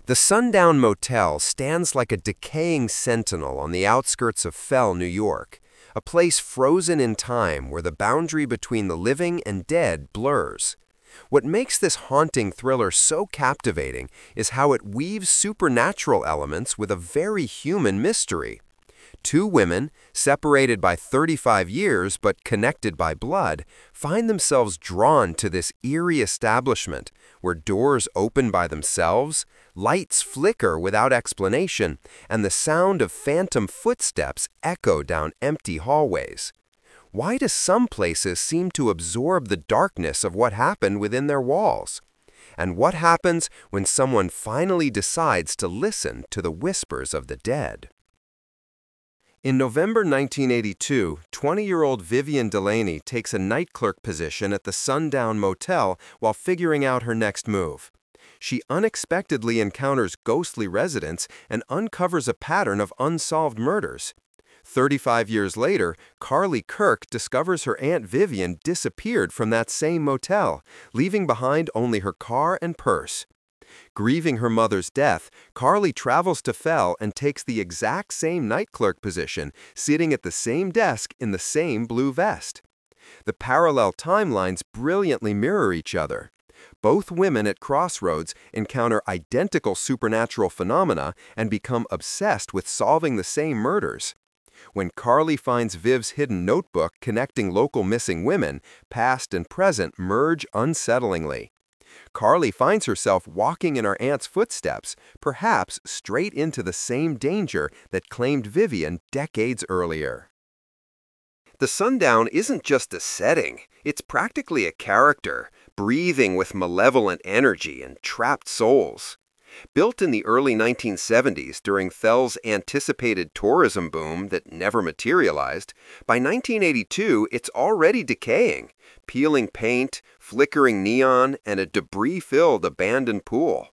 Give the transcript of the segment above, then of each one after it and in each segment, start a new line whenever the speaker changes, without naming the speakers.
The Sundown Motel stands like a decaying sentinel on the outskirts of Fell, New York, a place frozen in time where the boundary between the living and dead blurs. What makes this haunting thriller so captivating is how it weaves supernatural elements with a very human mystery. Two women, separated by 35 years but connected by blood, find themselves drawn to this eerie establishment where doors open by themselves, lights flicker without explanation, and the sound of phantom footsteps echo down empty hallways. Why do some places seem to absorb the darkness of what happened within their walls? And what happens when someone finally decides to listen to the whispers of the dead? In November 1982, 20-year-old Vivian Delaney takes a night clerk position at the Sundown Motel while figuring out her next move. She unexpectedly encounters ghostly residents and uncovers a pattern of unsolved murders. 35 years later, Carly Kirk discovers her Aunt Vivian disappeared from that same motel, leaving behind only her car and purse. Grieving her mother's death, Carly travels to Fell and takes the exact same night clerk position, sitting at the same desk in the same blue vest. The parallel timelines brilliantly mirror each other. Both women at Crossroads encounter identical supernatural phenomena and become obsessed with solving the same murders. When Carly finds Viv's hidden notebook connecting local missing women, past and present merge unsettlingly. Carly finds herself walking in her aunt's footsteps, perhaps straight into the same danger that claimed Vivian decades earlier. The Sundown isn't just a setting, it's practically a character, breathing with malevolent energy and trapped souls. Built in the early 1970s during Fell's anticipated tourism boom that never materialized, by 1982 it's already decaying, peeling paint, flickering neon, and a debris-filled abandoned pool.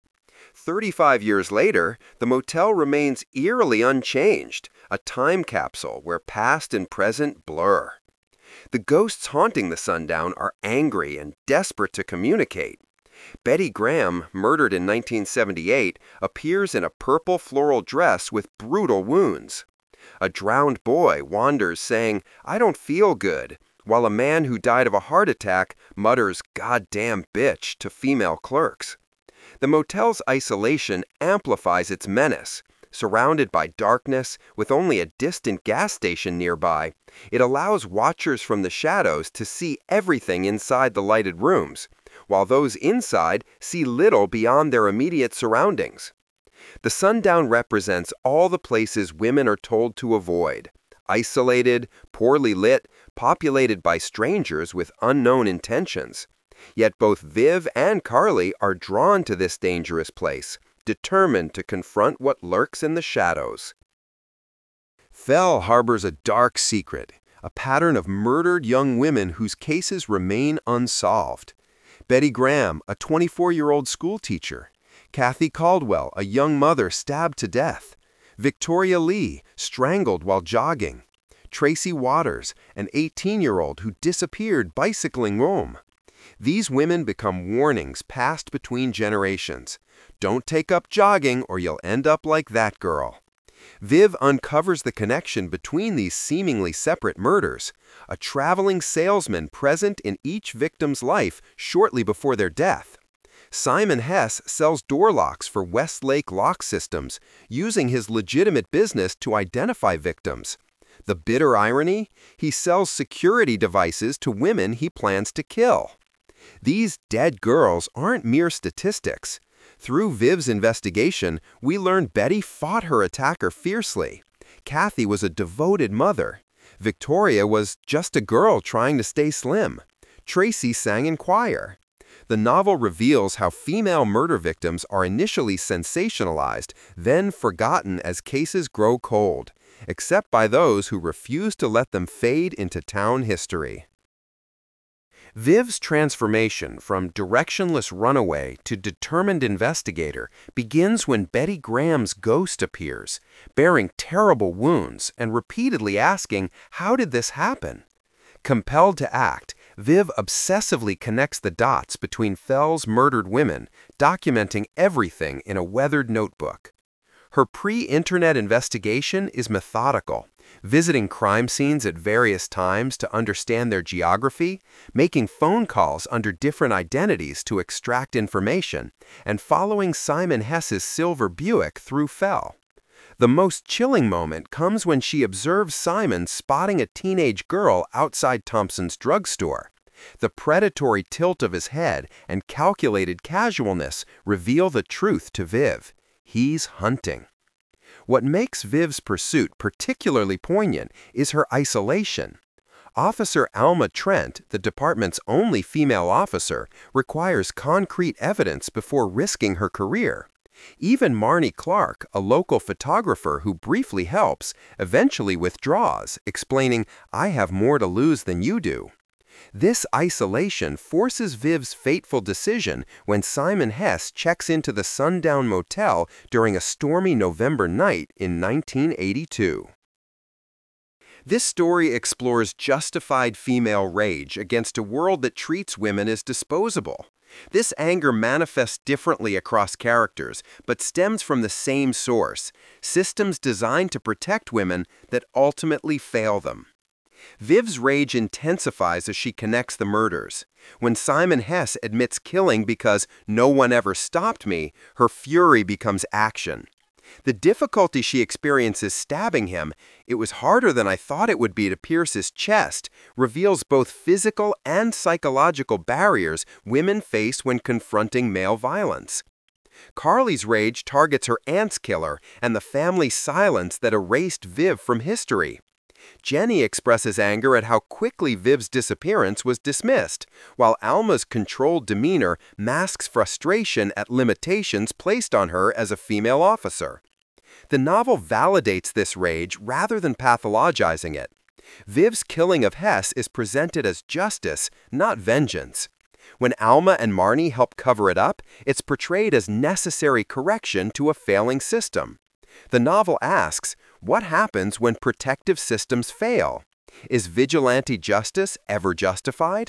35 years later, the motel remains eerily unchanged, a time capsule where past and present blur. The ghosts haunting the Sundown are angry and desperate to communicate. Betty Graham, murdered in 1978, appears in a purple floral dress with brutal wounds. A drowned boy wanders saying, "I don't feel good," while a man who died of a heart attack mutters, "goddamn bitch," to female clerks. The motel's isolation amplifies its menace. Surrounded by darkness, with only a distant gas station nearby, it allows watchers from the shadows to see everything inside the lighted rooms, while those inside see little beyond their immediate surroundings. The Sundown represents all the places women are told to avoid: isolated, poorly lit, populated by strangers with unknown intentions. Yet both Viv and Carly are drawn to this dangerous place, determined to confront what lurks in the shadows. Fell harbors a dark secret, a pattern of murdered young women whose cases remain unsolved. Betty Graham, a 24-year-old schoolteacher. Kathy Caldwell, a young mother stabbed to death. Victoria Lee, strangled while jogging. Tracy Waters, an 18-year-old who disappeared bicycling home. These women become warnings passed between generations. Don't take up jogging or you'll end up like that girl. Viv uncovers the connection between these seemingly separate murders, a traveling salesman present in each victim's life shortly before their death. Simon Hess sells door locks for Westlake Lock Systems, using his legitimate business to identify victims. The bitter irony? He sells security devices to women he plans to kill. These dead girls aren't mere statistics. Through Viv's investigation, we learn Betty fought her attacker fiercely. Kathy was a devoted mother. Victoria was just a girl trying to stay slim. Tracy sang in choir. The novel reveals how female murder victims are initially sensationalized, then forgotten as cases grow cold, except by those who refuse to let them fade into town history. Viv's transformation from directionless runaway to determined investigator begins when Betty Graham's ghost appears, bearing terrible wounds and repeatedly asking, "How did this happen?" Compelled to act, Viv obsessively connects the dots between Fell's murdered women, documenting everything in a weathered notebook. Her pre-internet investigation is methodical, visiting crime scenes at various times to understand their geography, making phone calls under different identities to extract information, and following Simon Hess's silver Buick through Fell. The most chilling moment comes when she observes Simon spotting a teenage girl outside Thompson's drugstore. The predatory tilt of his head and calculated casualness reveal the truth to Viv. He's hunting. What makes Viv's pursuit particularly poignant is her isolation. Officer Alma Trent, the department's only female officer, requires concrete evidence before risking her career. Even Marnie Clark, a local photographer who briefly helps, eventually withdraws, explaining, "I have more to lose than you do." This isolation forces Viv's fateful decision when Simon Hess checks into the Sundown Motel during a stormy November night in 1982. This story explores justified female rage against a world that treats women as disposable. This anger manifests differently across characters, but stems from the same source: systems designed to protect women that ultimately fail them. Viv's rage intensifies as she connects the murders. When Simon Hess admits killing because "no one ever stopped me," her fury becomes action. The difficulty she experiences stabbing him, "It was harder than I thought it would be to pierce his chest," reveals both physical and psychological barriers women face when confronting male violence. Carly's rage targets her aunt's killer and the family silence that erased Viv from history. Jenny expresses anger at how quickly Viv's disappearance was dismissed, while Alma's controlled demeanor masks frustration at limitations placed on her as a female officer. The novel validates this rage rather than pathologizing it. Viv's killing of Hess is presented as justice, not vengeance. When Alma and Marnie help cover it up, it's portrayed as necessary correction to a failing system. The novel asks, what happens when protective systems fail? Is vigilante justice ever justified?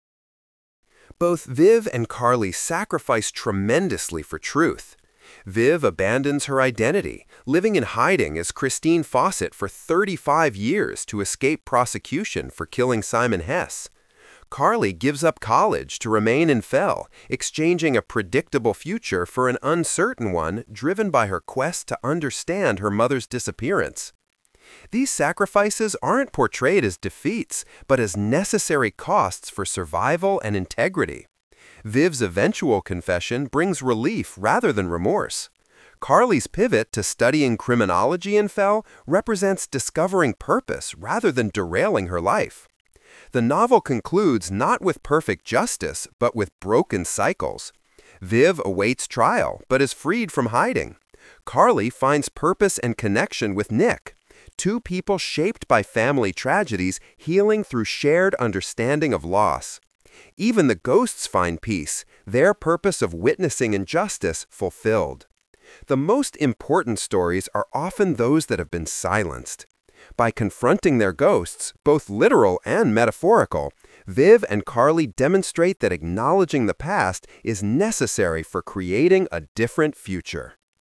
Both Viv and Carly sacrifice tremendously for truth. Viv abandons her identity, living in hiding as Christine Fawcett for 35 years to escape prosecution for killing Simon Hess. Carly gives up college to remain in Fell, exchanging a predictable future for an uncertain one driven by her quest to understand her mother's disappearance. These sacrifices aren't portrayed as defeats, but as necessary costs for survival and integrity. Viv's eventual confession brings relief rather than remorse. Carly's pivot to studying criminology in Fell represents discovering purpose rather than derailing her life. The novel concludes not with perfect justice, but with broken cycles. Viv awaits trial, but is freed from hiding. Carly finds purpose and connection with Nick, two people shaped by family tragedies, healing through shared understanding of loss. Even the ghosts find peace, their purpose of witnessing injustice fulfilled. The most important stories are often those that have been silenced. By confronting their ghosts, both literal and metaphorical, Viv and Carly demonstrate that acknowledging the past is necessary for creating a different future.